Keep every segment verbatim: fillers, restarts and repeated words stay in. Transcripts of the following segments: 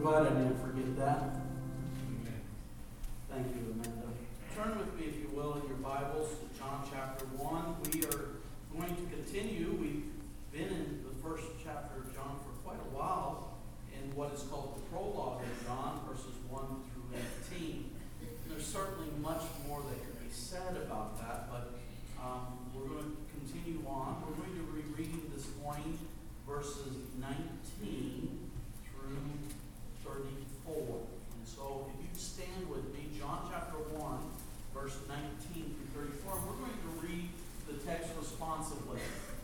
glad I didn't forget that. Thank you, Amanda. Turn with me, if you will, in your Bibles to John chapter one. We are going to continue. We've been in the first chapter of John for quite a while in what is called the prologue of John, verses one through eighteen. There's certainly much more that could be said about that, but um, we're going to continue on. We're going to be reading this morning verses nineteen through thirty-four. And so if you stand with me, John chapter one, verse nineteen through thirty-four, and we're going to read the text responsively.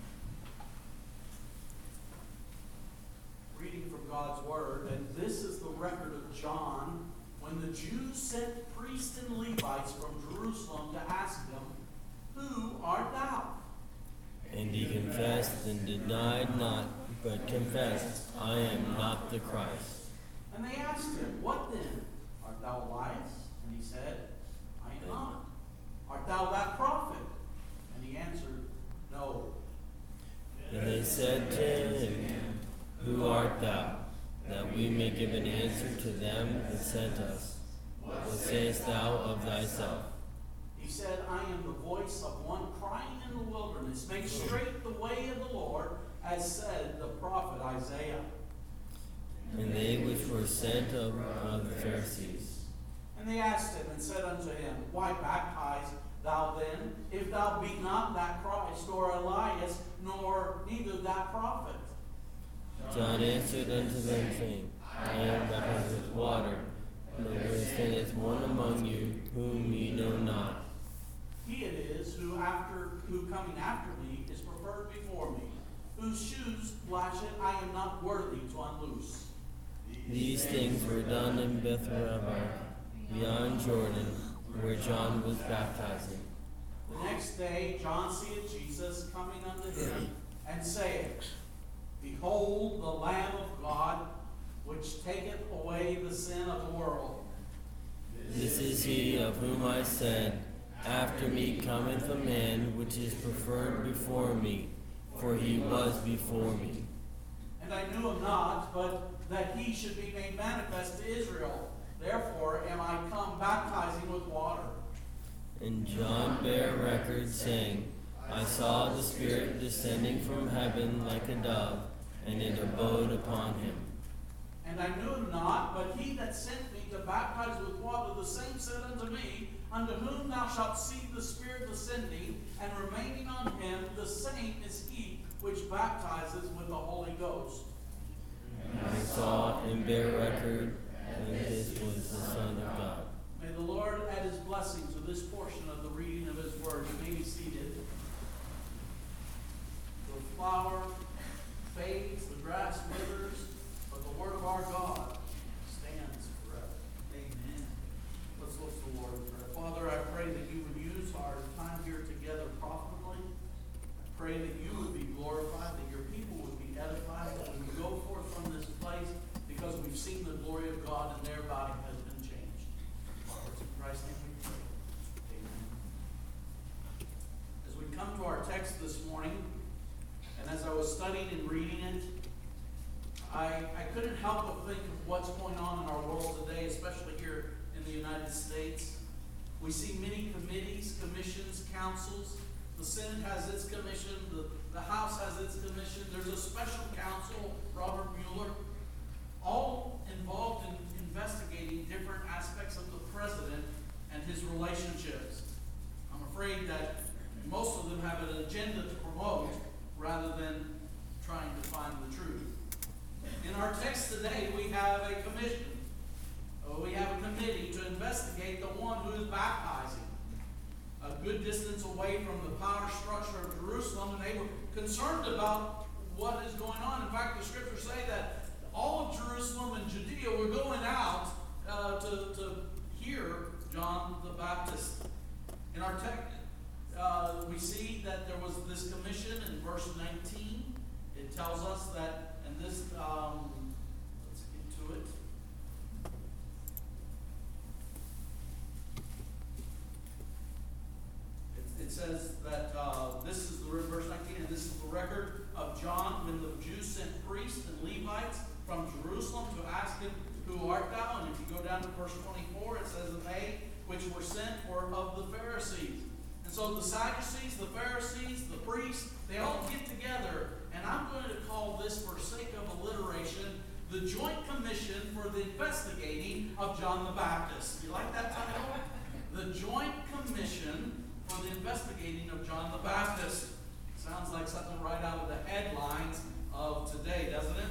Reading from God's Word, and this is the record of John when the Jews sent priests and Levites from Jerusalem to ask him, "Who art thou?" And he confessed and denied not, but confessed, "I am not the Christ." And they asked him, "What then? Art thou Elias?" And he said, "I am not." "Art thou that prophet?" And he answered, "No." And they said to him, "Who art thou? That we may give an answer to them that sent us. What sayest thou of thyself?" He said, "I am the voice of one crying in the wilderness, make straight the way of the Lord, as said the prophet Isaiah." And they which were sent of, of the Pharisees. And they asked him and said unto him, "Why baptize thou then, if thou be not that Christ, or Elias, nor neither that prophet?" John answered unto them, saying, "I am baptized with water, but there standeth one among you, whom ye know not. He it is who after who coming after me is preferred before me, whose shoes latchet I am not worthy to unloose." These things were done in Bethabara, beyond Jordan, where John was baptizing. The next day John seeth Jesus coming unto him, and saith, "Behold the Lamb of God, which taketh away the sin of the world." This is he of whom I said, "After me cometh a man which is preferred before me, for he was before me." And I knew him not, but that he should be made manifest to Israel. Therefore am I come baptizing with water. And John bare record, saying, "I saw the Spirit descending from heaven like a dove, and it abode upon him." And I knew him not, but he that sent me to baptize with water, the same said unto me, "Unto whom thou shalt see the Spirit descending and remaining on him, the same is he which baptizes with the Holy Ghost." And I saw and bare record, and this was the Son of God. May the Lord add his blessing to this portion of the reading of his word. You may be seated. The flower fades, the grass withers, but the word of our God stands forever. Amen. Let's look to the Lord in prayer. Father, I pray that you would use our time here together profitably. I pray that you would be glorified, that your people would be edified, that we would go forth from this place because we've seen the glory of God and their body has been changed. It's in Christ's name we pray. Amen. As we come to our text this morning, and as I was studying and reading it, I, I couldn't help but think of what's going on in our world today, especially here in the United States. We see many committees, commissions, councils. The Senate has its commission. The, the House has its commission. There's a special counsel, Robert Mueller, all involved in investigating different aspects of the president and his relationships. I'm afraid that most of them have an agenda to promote rather than trying to find the truth. In our text today, we have a commission. Uh, we have a committee to investigate the one who is baptizing. A good distance away from the power structure of Jerusalem, and they were concerned about what is going on. In fact, the scriptures say that all of Jerusalem and Judea were going out uh, to, to hear John the Baptist. In our text, uh, we see that there was this commission in verse nineteen. It tells us that, and this, um, let's get to it. It, it says that uh, this is the verse nineteen, and this is the record of John when the Jews sent priests and Levites from Jerusalem to ask him, "Who art thou? And if you go down to verse twenty-four, it says, and they which were sent were of the Pharisees. And so the Sadducees, the Pharisees, the priests, they all get together. And I'm going to call this, for sake of alliteration, the Joint Commission for the Investigating of John the Baptist. You like that title? The Joint Commission for the Investigating of John the Baptist. Sounds like something right out of the headlines of today, doesn't it?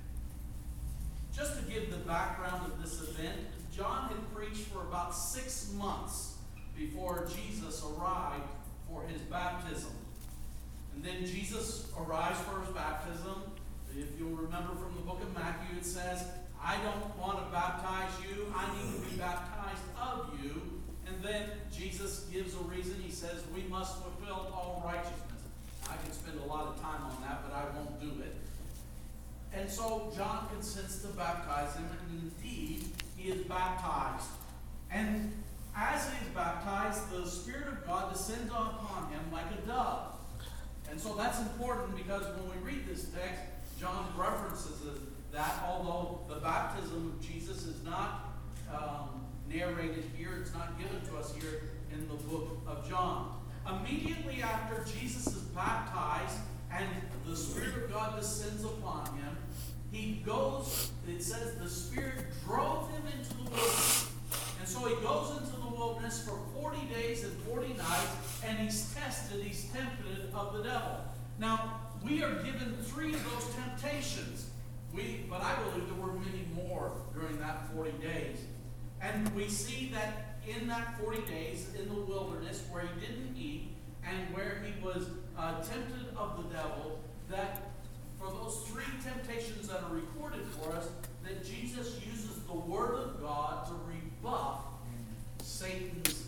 Just to give the background of this event, John had preached for about six months before Jesus arrived for his baptism. And then Jesus arrives for his baptism. If you'll remember from the book of Matthew, it says, I don't want to baptize you. I need to be baptized of you. And then Jesus gives a reason. He says, we must fulfill all righteousness. I could spend a lot of time on that, but I won't do it. And so John consents to baptize him, and indeed, he is baptized. And as he is baptized, the Spirit of God descends upon him like a dove. And so that's important, because when we read this text, John references that, although the baptism of Jesus is not um, narrated here, it's not given to us here in the book of John. Immediately after Jesus is baptized and the Spirit of God descends upon him, he goes, it says the Spirit drove him into the wilderness. And so he goes into the wilderness for forty days and forty nights, and he's tested, he's tempted of the devil. Now, we are given three of those temptations. We, but I believe there were many more during that forty days. And we see that in that forty days in the wilderness, where he didn't eat and where he was uh, tempted of the devil, that for those three temptations that are recorded for us, that Jesus uses the Word of God to rebuff Satan's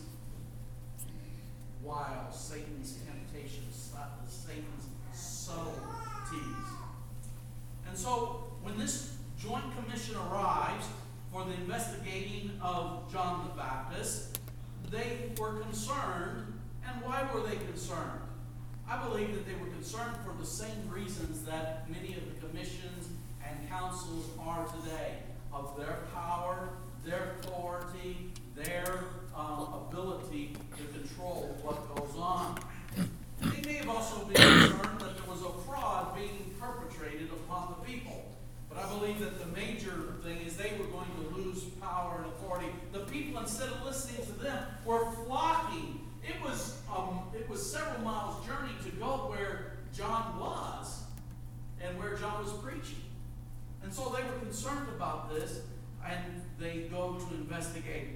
wiles, Satan's temptations, Satan's subtleties. And so, when this joint commission arrives for the investigating of John the Baptist, they were concerned. And why were they concerned? I believe that they were concerned for the same reasons that many of the commissions and councils are today, of their power, their authority, their um, ability to control what goes on. They may have also been concerned that there was a fraud being perpetrated upon the people. But I believe that the major thing is they were going to lose power and authority. The people, instead of listening to them, were flocking. It was um, it was several miles journey to go where John was and where John was preaching. And so they were concerned about this, and they go to investigate.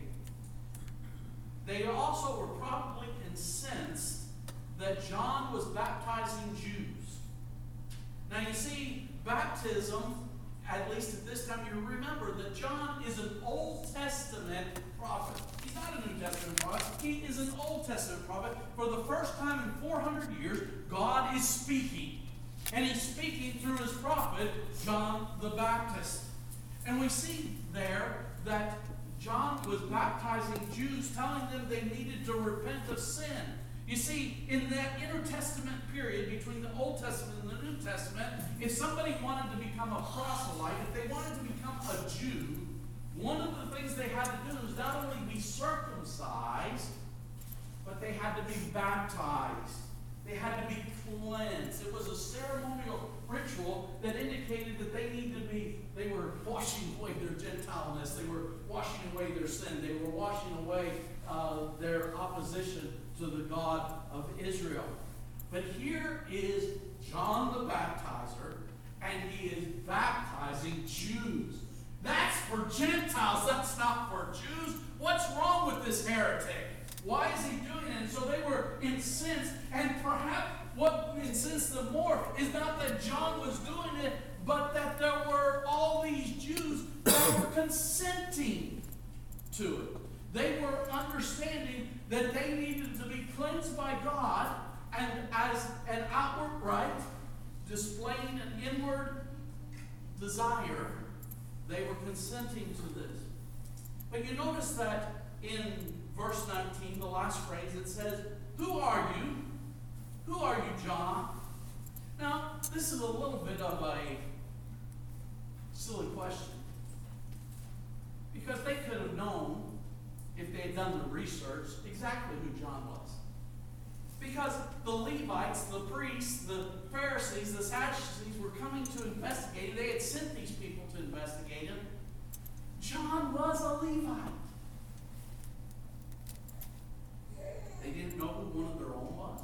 They also were probably incensed that John was baptizing Jews. Now you see, baptism, at least at this time, you remember that John is an Old Testament prophet. He's not a New Testament prophet. He is an Old Testament prophet. For the first time in four hundred years, God is speaking. And he's speaking through his prophet, John the Baptist. And we see there that John was baptizing Jews, telling them they needed to repent of sin. You see, in that intertestament period between the Old Testament and the New Testament, if somebody wanted to become a proselyte, if they wanted to become a Jew, one of the things they had to do is not only be circumcised, but they had to be baptized. They had to be cleansed. It was a ceremonial ritual that indicated that they needed to be, they were washing away their Gentileness. They were washing away their sin. They were washing away uh, their opposition to the God of Israel. But here is John the Baptizer, and he is baptizing Jews. That's for Gentiles. That's not for Jews. What's wrong with this heretic? Why is he doing it? And so they were incensed, and perhaps what incensed them more is not that John was doing it, but that there were all these Jews that were consenting to it. They were understanding that they needed to be cleansed by God, and as an outward rite, displaying an inward desire, they were consenting to this. But you notice that in verse nineteen, the last phrase, it says, "Who are you? Who are you, John?" Now, this is a little bit of a silly question. because they could have known, if they had done the research, exactly who John was. Because the Levites, the priests, the Pharisees, the Sadducees were coming to investigate him. They had sent these people to investigate him. John was a Levite. They didn't know who one of their own was.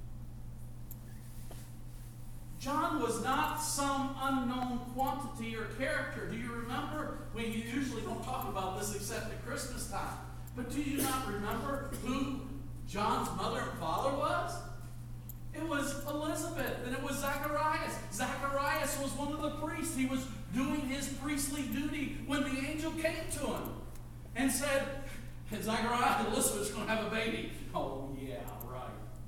John was not some unknown quantity or character. Do you remember? We usually don't talk about this except at Christmas time. But do you not remember who John's mother and father was? It was Elizabeth, and it was Zacharias. Zacharias was one of the priests. He was doing his priestly duty when the angel came to him and said, Zacharias, Elizabeth's going to have a baby. Oh, yeah, right.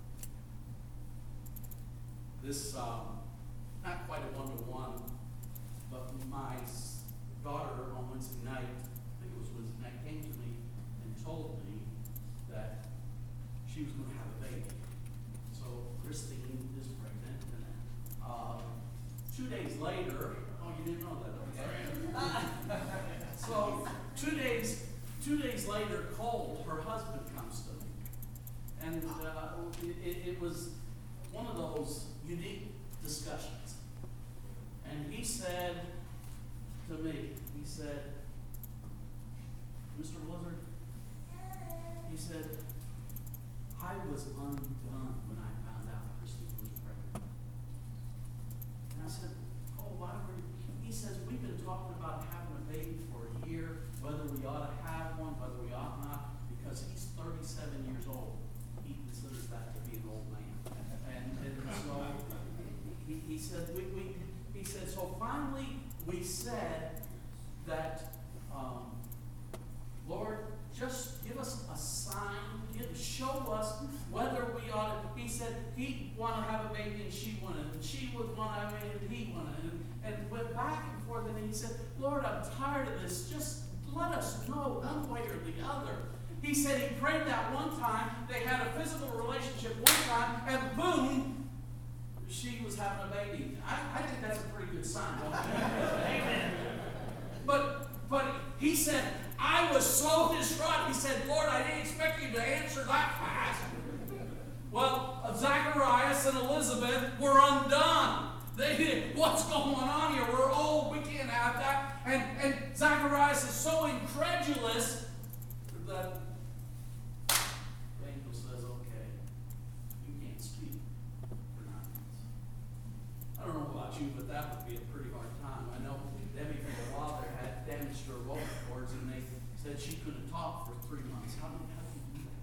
This, um, not quite a one-to-one, but my daughter on Wednesday night, I think it was Wednesday night, came to me and told me that she was going to have a baby. So Christine is pregnant. And, uh, two days later, oh, you didn't know that, okay? So two days, two days later, Cole, her husband, comes to me, and uh, it, it was one of those unique discussions. And he said to me, he said, Mister Blizzard, he said, I was undone when I found out Christine was pregnant. And I said, oh, why were you? He says, we've been talking about having a baby for a year, whether we ought to have one, whether we ought not, because he's thirty-seven years old. He considers that to be an old man. And, and so he, he said, we, we, he said, so finally we said that, um, Lord, just give us a sign, give, show us whether we ought to. He said he'd want to have a baby and she wanted, and she would want to have a baby and he wanted, and, and went back and forth. And he said, Lord, I'm tired of this. Just let us know one way or the other. He said he prayed that one time. They had a physical relationship one time, and boom, she was having a baby. I, I think that's a pretty good sign, don't you? Amen. But but he said, I was so distraught. He said, Lord, I didn't expect you to answer that fast. Well, Zacharias and Elizabeth were undone. They did, what's going on here? We're old. We can't have that. And, and Zacharias is so incredulous that the angel says, okay, you can't speak for nine months. I don't know about you, but that would be a pretty hard time. I know Debbie for a while there had damage to her vocal cords, and they said she couldn't talk for three months. How do, how do you do that?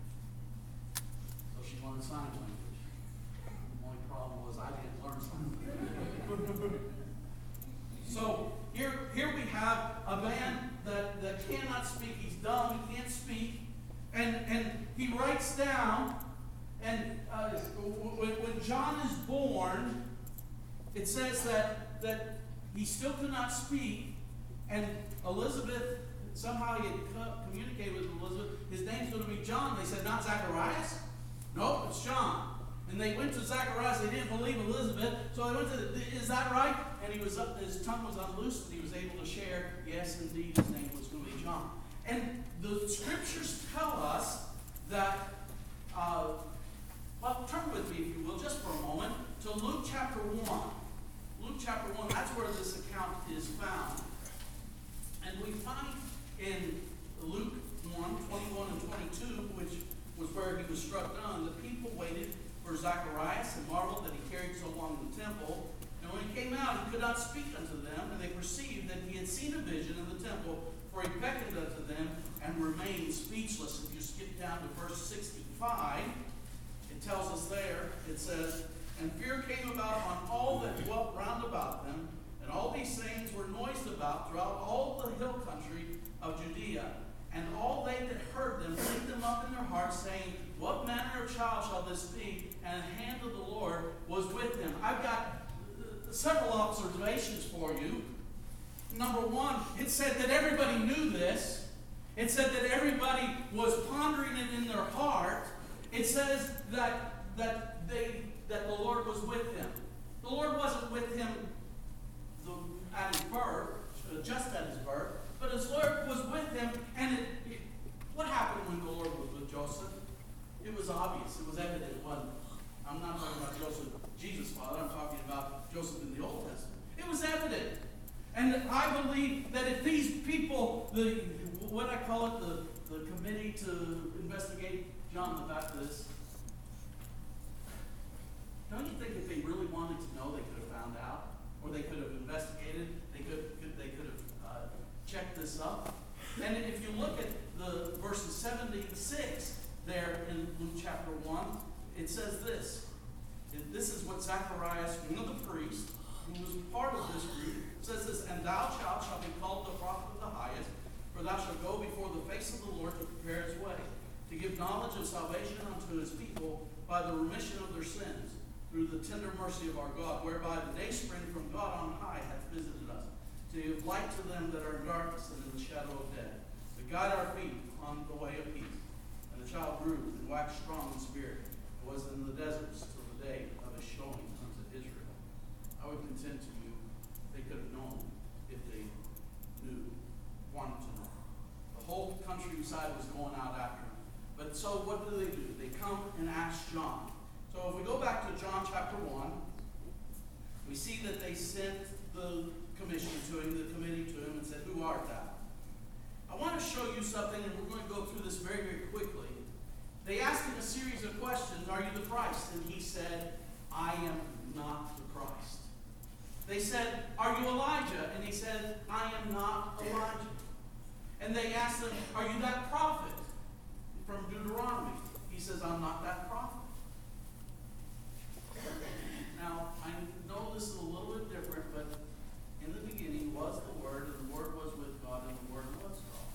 So she learned sign language. The only problem was I didn't learn sign language. So here, here we have a man that, that cannot speak. He's dumb. He can't speak. And, and he writes down, and uh, when, when John is born, it says that, that he still could not speak, and Elizabeth, somehow he had co- communicated with Elizabeth, his name's going to be John. They said, not Zacharias? No, it's John. And they went to Zacharias. They didn't believe Elizabeth, so they went to, the, is that right? And he was up, his tongue was unloosed, and he was able to share, yes, indeed, his name was going to be John. And the scriptures tell us that, uh, well, turn with me, if you will, just for a moment, to Luke chapter one. Luke chapter one, that's where this account is found. And we find in Luke one, twenty-one and twenty-two, which was where he was struck down, the people waited for Zacharias and marveled that he carried so long in the temple. And when he came out, he could not speak unto them, and they perceived that he had seen a vision in the temple, for he beckoned unto them and remained speechless. If you skip down to verse sixty-five, it tells us there, it says, and fear came about on all that dwelt round about them, and all these things were noised about throughout all the hill country of Judea. And all they that heard them laid them up in their hearts, saying, what manner of child shall this be? And the hand of the Lord was with him. I've got uh, several observations for you. Number one, it said that everybody knew this. It said that everybody was pondering it in their heart. It says that that they that the Lord was with him. The Lord wasn't with him the, at his birth, just at his birth, but his Lord was with him so the what I call it, the, the committee to investigate John the Baptist, don't you think if they really wanted to know, they could have found out? Or they could have investigated, they could, could they could have uh, checked this up? And if you look at the verses seventy-six there in Luke chapter one, it says this. And this is what Zacharias, one of the priests, who was part of this group, says this, "And thou, child, shalt be called the prophet of the highest, for thou shalt go before the face of the Lord to prepare his way, to give knowledge of salvation unto his people by the remission of their sins, through the tender mercy of our God, whereby the day spring from God on high hath visited us, to give light to them that are in darkness and in the shadow of death, to guide our feet on the way of peace. And the child grew and waxed strong in spirit, and was in the deserts till the day of his showing unto Israel." I would contend to you, they could have known if they knew, wanted to know. The whole countryside was going out after him. But so what do they do? They come and ask John. So if we go back to John chapter one, we see that they sent the commission to him, the committee to him, and said, "Who art thou?" I want to show you something, and we're going to go through this very, very quickly. They asked him a series of questions. "Are you the Christ?" And he said, "I am not the Christ." They said, "Are you Elijah?" And he said, "I am not Elijah." And they asked him, "Are you that prophet from Deuteronomy?" He says, "I'm not that prophet." Now, I know this is a little bit different, but in the beginning was the Word, and the Word was with God, and the Word was God.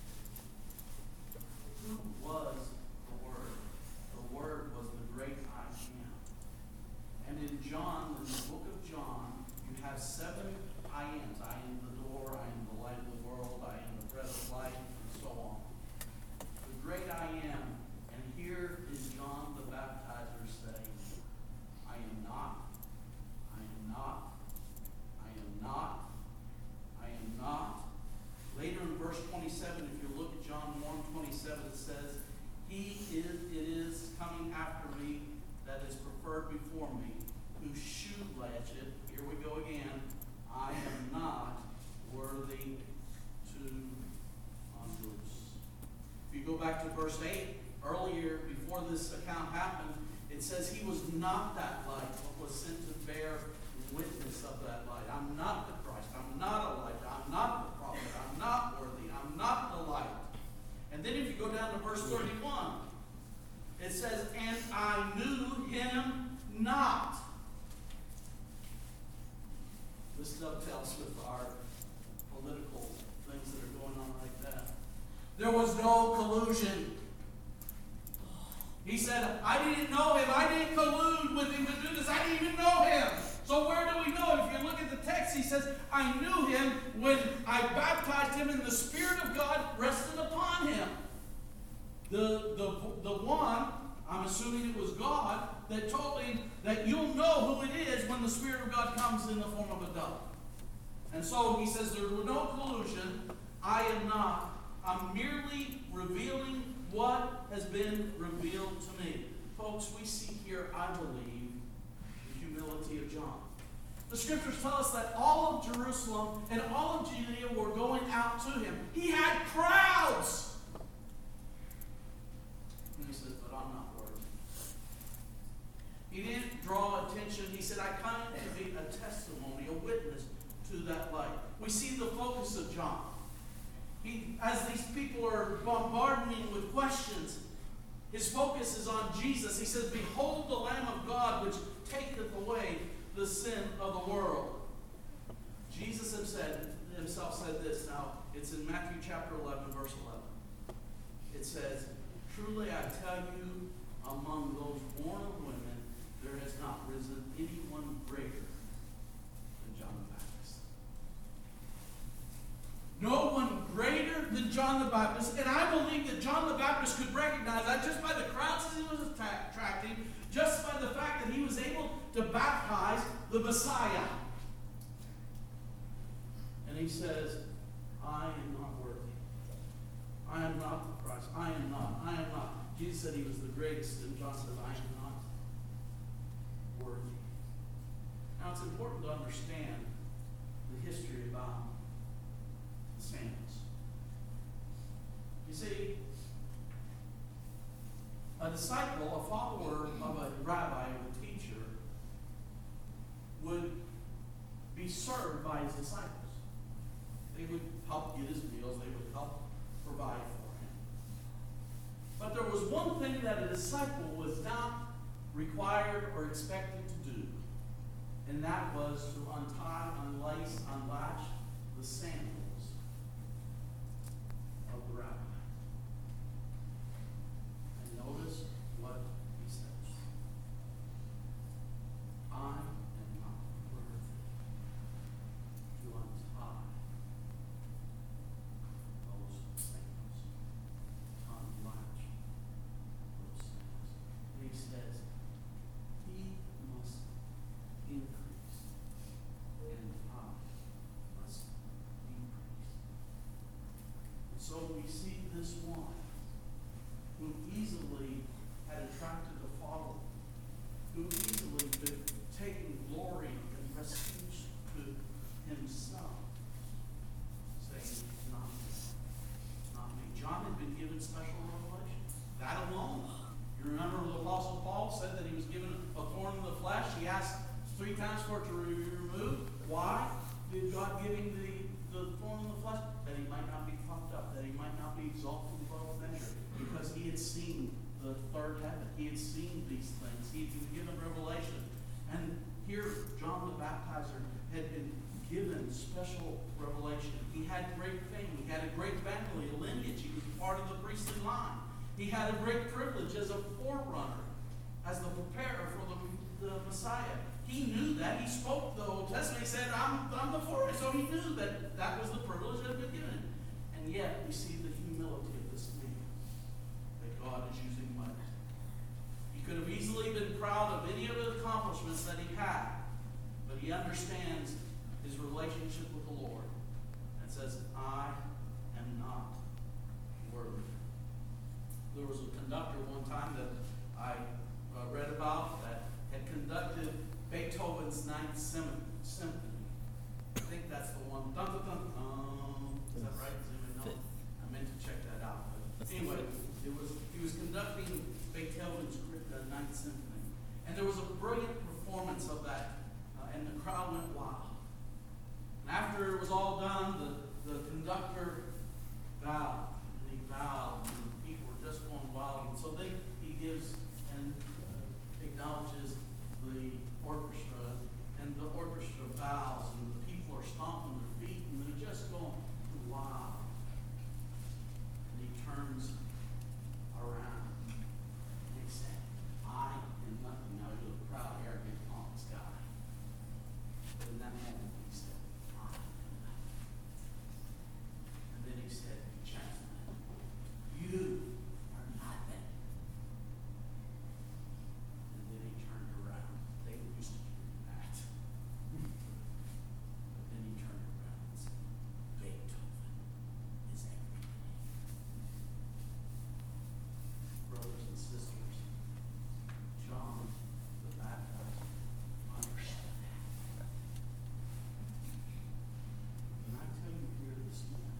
Who was the Word? The Word was the great I am. And in John, in the book of John, you have seven I ams. I am the door, I am the light of the world, I am the bread of life, and so on. The great I am. And here is John the Baptizer saying, "I am not, I am not, I am not, I am not." Later in verse twenty-seven, if you look at John one twenty-seven, it says, "He is, it is coming after me that is preferred before me, whose shoe latchet," here we go again, "I am not worthy to unloose." If you go back to verse eight, earlier, before this account happened, it says he was not that light, but was sent to bear witness of that light. "I'm not the Christ. I'm not Elijah. I'm not the prophet. I'm not worthy. I'm not the light." And then if you go down to verse thirty-one, it says, "And I knew him not." This dovetails with our political things that are going on like that. There was no collusion. He said, "I didn't know him. I didn't collude with him to do this. I didn't even know him." So where do we know? If you look at the text, he says, "I knew him when I baptized him and the Spirit of God rested upon him." The, the, the one, I'm assuming it was God, that told him that you'll know who it is when the Spirit of God comes in the form of a dove. And so he says there was no collusion. I am not. I'm merely revealing what has been revealed to me. Folks, we see here, I believe, the humility of John. The scriptures tell us that all of Jerusalem and all of Judea were going out to him. He had crowds. And he says, "But I'm not worthy." He didn't draw attention. He said, "I come to be a testimony, a witness to that light." We see the focus of John. He, as these people are bombarding him with questions, his focus is on Jesus. He says, "Behold the Lamb of God, which taketh away the sin of the world." Jesus himself said this. Now, it's in Matthew chapter eleven, verse eleven. It says, "Truly I tell you, among those born of women, there has not risen anyone greater than John the Baptist." No one greater than John the Baptist. And I believe that John the Baptist could recognize that just by the crowds that he was attracting, just by the fact that he was able to baptize the Messiah. And he says, "I am not worthy. I am not the Christ. I am not. I am not." Jesus said he was the greatest, and John says, "I am not worthy." Now it's important to understand the history about the Sandals. disciple, a follower of a rabbi or a teacher, would be served by his disciples. They would help get his meals. They would help provide for him. But there was one thing that a disciple was not required or expected to do, and that was to untie, unlace, unlatch the sandals of the rabbi. And notice what he says. I am not worthy to untie those sandals, to unlatch those sandals. And he says, he must increase, and I must decrease. And so we see this one who easily had attracted a following, who easily could take glory and prestige to himself, saying, not me, not me. John had been given special revelation. That alone. You remember the Apostle Paul said that he was given a thorn in the flesh. He asked three times for it to be removed. Why did God give him the, the thorn in the flesh? That he might not be puffed up, that he might not be exalted above measure. Because he had seen the third heaven. He had seen these things. He had been given revelation. And here, John the Baptizer had been given special revelation. He had great fame. He had a great family, a lineage. He was part of the priestly line. He had a great privilege as a forerunner, as the preparer for the, the Messiah. He knew that. He spoke the Old Testament. He said, I'm, I'm the forerunner. So he knew that that was the privilege that had been given him. And yet, we see the humility of this man that God is using mightily. He could have easily been proud of any of the accomplishments that he had, but he understands his relationship with the Lord and says, I am not worthy. There was a conductor one time that I uh, read about that had conducted Beethoven's Ninth Symphony. I think that's the one. Dun, dun, dun, dun. Is that right? Does anybody know? I meant to check that out. But anyway, it was he was conducting Beethoven's uh, Ninth Symphony, and there was a brilliant performance of that, uh, and the crowd went wild. And after it was all done, the, the conductor bowed, and he bowed, and the people were just going wild. And so then he gives and uh, acknowledges the orchestra, and the orchestra bows, and the people are stomping their feet, and they're just going wild. And he turns around, and he said, I am nothing. Now you're a proud, arrogant, pompous guy. But in that moment, he said, I am nothing. And then he said, gentlemen, you are nothing. And then he turned around. They were used to hearing that. But then he turned around and said, Beethoven is everything. Brothers and sisters, John the Baptizer understood that. And I tell you here this morning,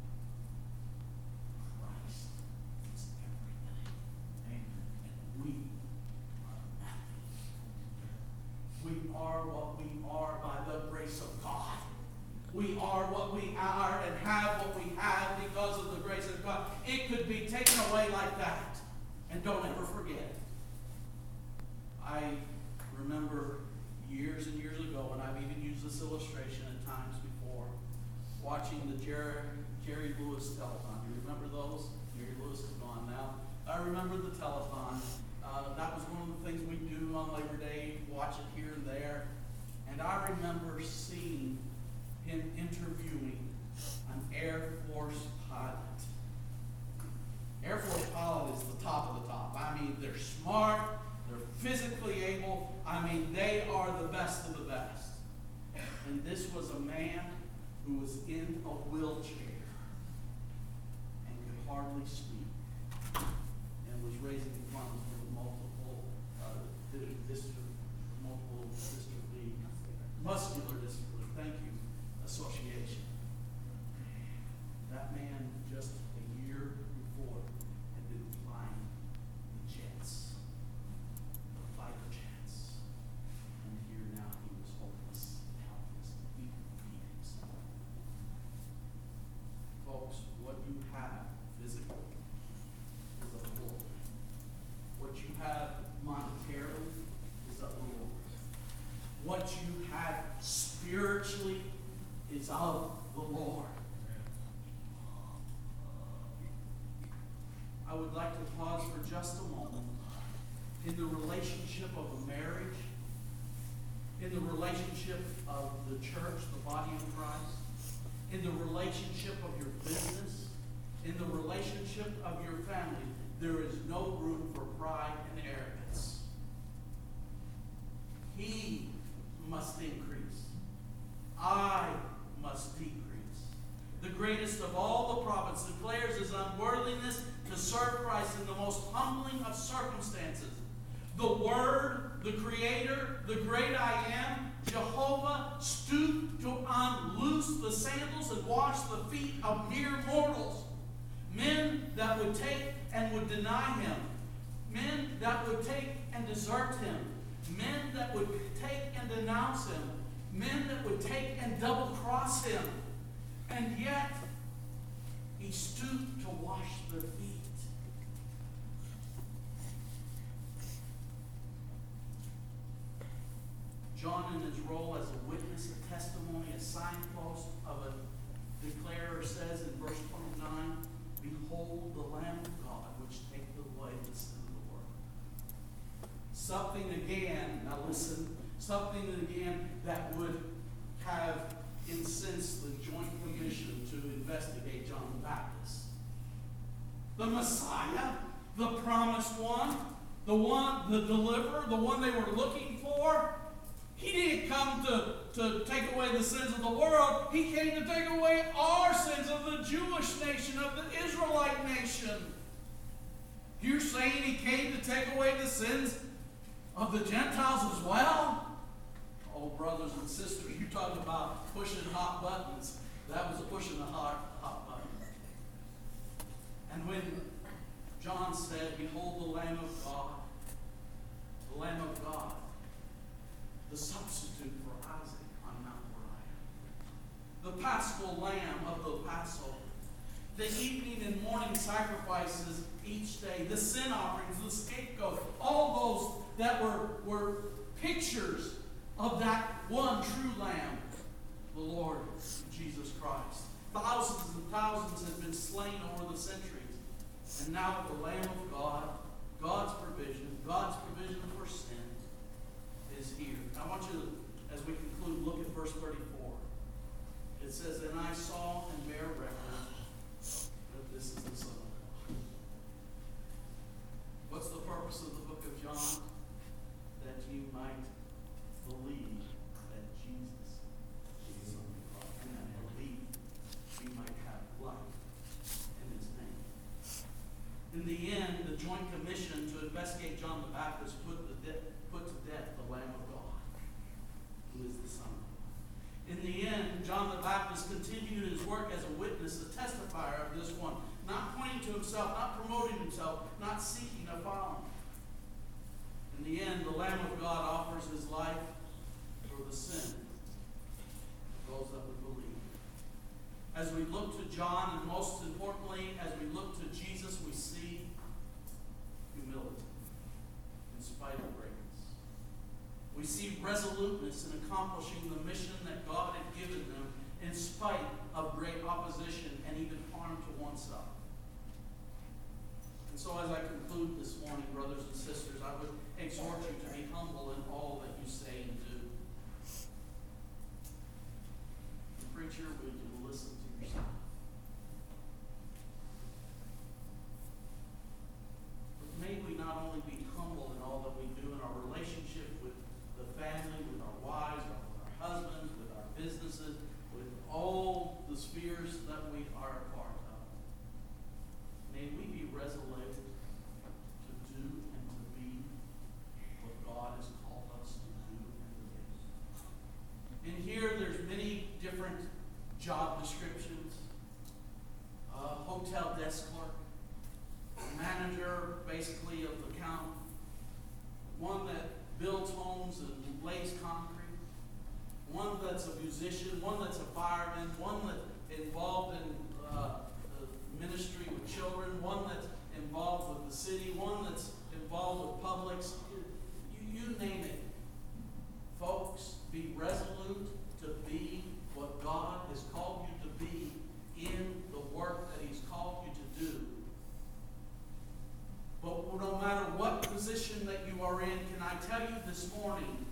Christ is everything. Amen. And we are nothing. We are what we are by the grace of God. We are what we are and have what we have because of the grace of God. It could be taken away like that. And don't ever forget. I remember years and years ago, and I've even used this illustration at times before, watching the Jerry, Jerry Lewis telethon. You remember those? Jerry Lewis is gone now. I remember the telethon. Uh, that was one of the things we do on Labor Day, watch it here and there. And I remember seeing him interviewing an Air Force pilot. Air Force pilot is the top of the top. I mean, they're smart, they're physically able. I mean, they are the best of the best. And this was a man who was in a wheelchair and could hardly speak and was raising funds for the multiple uh, dystrophy, multiple dystrophy, muscular dystrophy, thank you, association. That man just a year before had been flying the jets. I would like to pause for just a moment in the relationship of a marriage, in the relationship of the church, the body of Christ, in the relationship of your business, in the relationship of your family. There is no room for pride and arrogance. He must increase. I must decrease. The greatest of all the prophets declares his unworthiness to serve Christ in the most humbling of circumstances. The Word, the Creator, the great I am, Jehovah, stooped to unloose the sandals and wash the feet of mere mortals. Men that would take and would deny him. Men that would take and desert him. Men that would take and denounce him. Men that would take and double-cross him. And yet, he stooped to wash their feet. John, in his role as a witness, a testimony, a signpost of a declarer, says in verse twenty-nine, "Behold the Lamb of God, which taketh away the sin of the world." Something again, now listen, something again that would have incensed the Joint Commission to investigate John the Baptist. The Messiah, the promised one, the one, the deliverer, the one they were looking for. He didn't come to, to take away the sins of the world. He came to take away our sins of the Jewish nation, of the Israelite nation. You're saying he came to take away the sins of the Gentiles as well? Oh, brothers and sisters, you talk about pushing hot buttons. That was pushing a hot, hot button. And when John said, "Behold the Lamb of God," the Lamb of God, the substitute for Isaac on Mount Moriah, the paschal lamb of the Passover, the evening and morning sacrifices each day, the sin offerings, the scapegoat, all those that were, were pictures of that one true Lamb, the Lord Jesus Christ. Thousands and thousands have been slain over the centuries. And now the Lamb of God, God's provision, God's provision for sin, is here. I want you to, as we conclude, look at verse thirty-four. It says, "And I saw and bear record that this is the Son of God." What's the purpose of the book of John? That you might believe that Jesus is the Son of God, and that believe you might have life in his name. In the end, the Joint Commission to investigate John the Baptist put, the de- put to death the Lamb of God, who is the Son of God. In the end, John the Baptist continued his work as a witness, a testifier of this one, not pointing to himself, not promoting himself, not seeking a following. In the end, the Lamb of God offers his life for the sin of those that would believe. As we look to John, and most importantly, as we look to Jesus, we see humility in spite of greatness. We see resoluteness in accomplishing the mission that God had given them in spite of great opposition and even harm to oneself. And so as I conclude this morning, brothers and sisters, I would exhort you to be humble in all that you say and do. The preacher, would you listen to yourself? But may we not only be humble in all that we do in our relationship with the family, with our wives, with our husbands, with our businesses, with all the spheres that we are a part of. May we be resolute to do and to be what God has called us to do and to be. In here, there's many different job descriptions. Uh, hotel desk clerk, manager, basically, of the count. One that builds homes and lays concrete. One that's a musician. One that's a fireman. One that's involved in uh, the ministry with children. One that's involved with the city. One that's involved with Publix. You, you name it. Folks, be resolute to be what God has called you to be in the work that he's called you to do. this morning